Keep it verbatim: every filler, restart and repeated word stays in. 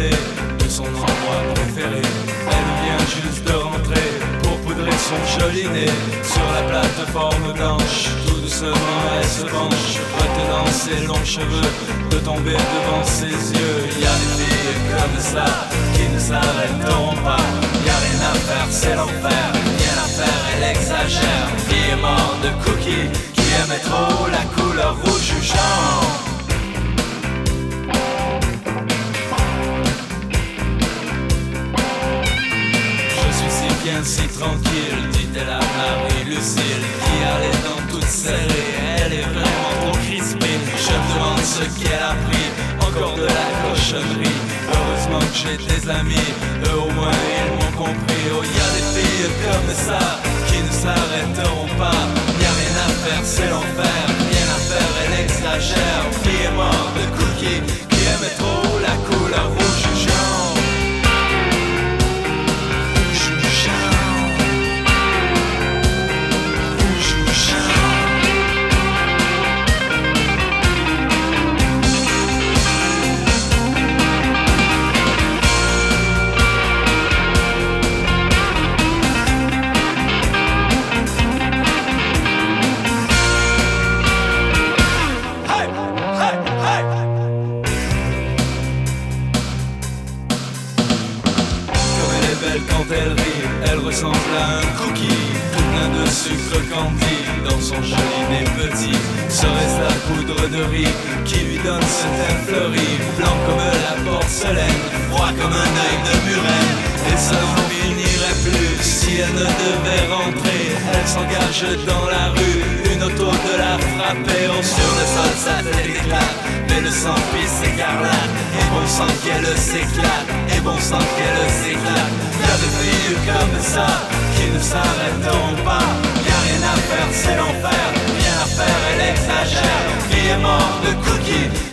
désolé de son endroit préféré. Elle vient juste de rentrer pour poudrer son joli nez sur la plateforme blanche. Tout doucement elle se penche, retenant ses longs cheveux de tomber devant ses yeux. Y a des filles comme ça qui ne s'arrêteront pas. Y a rien à faire, c'est l'enfer. Rien à faire, elle exagère. Fille est mort de cookies qui aimait trop la couleur rouge du champ. Bien si tranquille, dit-elle à Marie-Lucille, qui allait dans toute serrée. Elle est vraiment trop crispée. Je me demande ce qu'elle a pris, encore de la cochonnerie. Heureusement que j'ai des amis, eux au moins ils m'ont compris. Oh, y a des filles comme ça qui ne s'arrêteront pas. Y a rien à faire, c'est l'enfer. Rien à faire, elle exagère. Fille est morte de cookies qui aimait trop la couleur rouge du genre. Quand elle rit, elle ressemble à un cookie, tout plein de sucre candy dans son joli nez petit. Serait-ce la poudre de riz qui lui donne ce teint fleuri, blanc comme la porcelaine, froid comme un œil de murène. Et ça n'en finirait plus si elle ne devait rentrer. Elle s'engage dans la rue, une auto de la frapper. Oh, sur le sol sa tête éclate, mais le sang pisse écarlate. Et bon sang qu'elle s'éclate, et bon sang qu'elle s'éclate. Y'a des filles comme ça qui ne s'arrêteront pas. Y'a rien à faire, c'est l'enfer. Rien à faire, elle exagère. Fille est morte de cookies